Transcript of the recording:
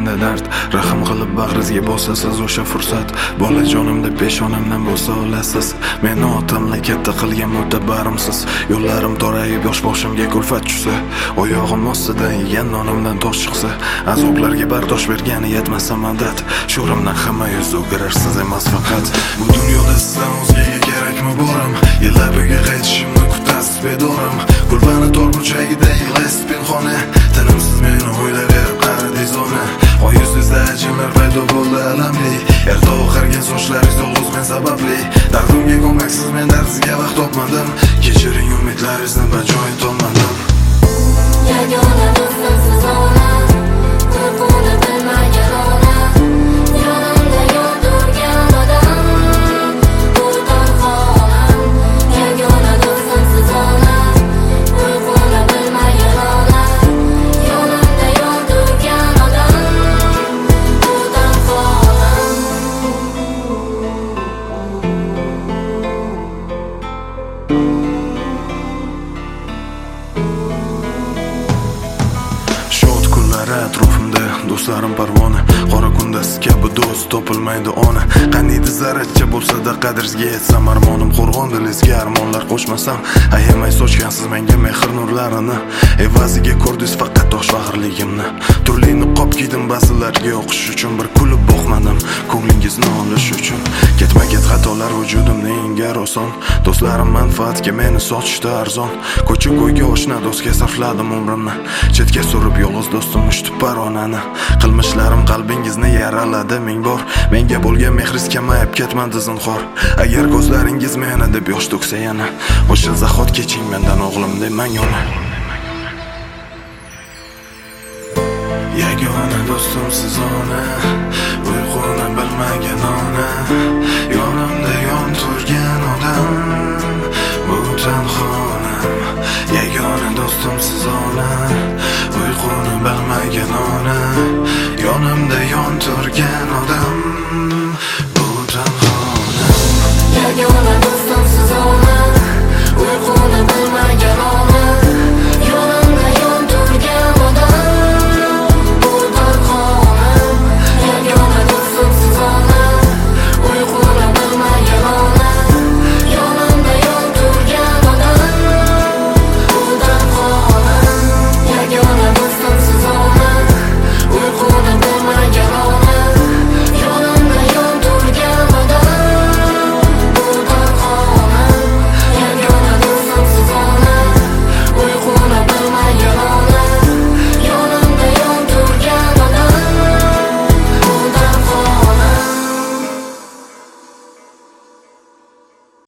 menda dard. Rahim qilib bag'ringizga bosasiz o'sha fursat. Bolajonimda peshonamdan bo'lsa olasiz. Meni otamla katta qilgan mo'tabarimsiz. Yo'llarim torayib yosh boshimga kulfat tushsa, oyog'im ostida yegan nonimdan tosh chiqsa, azoblarga bardosh bergani yetmasa madad. Sho'rimdan hamma yuz o'girarsiz emas faqat. Bu dunyoda sizdan o'zgaga kerakmi borim? Yillab uyga qaytishimni kutasiz bedorim. Kulbani tor burchagida yig'laysiz pinhona. Tinimsiz meni o'ylayverib qaradingiz ona. Oy yuzingizda ajinlar paydo bo'ldi alamli. Erta oqargan sochlaringiz yolg'iz men sababli. Dardimga ko'maksiz men dardingizga vaqt topmadim. Kechiring umidlaringizni bajo etolmadim. Yagona do'stim siz ona, qo'rquvni bilmagan ona, yonimda yurgan odam, bu tanho olam. Yagona do'stim siz ona, qo'rquvni bilmagan ona, yonimda yurgan odam, bu tanho olam. Atrofimda do'stlarim parvona, qora kunda siz kabi do'st topilmaydi ona. Qaniydi zarracha bo'lsa-da qadringizga yetsam, armonim qo'rg'on dilingizga armonlar qo'shmasam, ayamay sochgansiz menga mehr nurlarini, evaziga ko'rdingiz faqat tosh faxrligimni. Turli niqob kiydim ba'zilarga o'qish uchun, bir kulib boqmadim ko'nglingizni olish uchun. Ketma-ket xatolar vujudimni engar oson, do'stlarim manfaatga meni sotishda arzon. Ko'cha-ko'yga oshna do'stga sarfladim umrimni, chetga surib yolg'iz do'stim ushti paronani. Qilmishlarim qalbingizni yaraladi ming bor, menga bo'lgan mehringiz kamayib ketmadi zinhor. Agar ko'zlaringiz meni deb yosh to'ksa yana, o'sha zahot keching mendan o'g'lim demang ona. Yagona do'stim siz ona,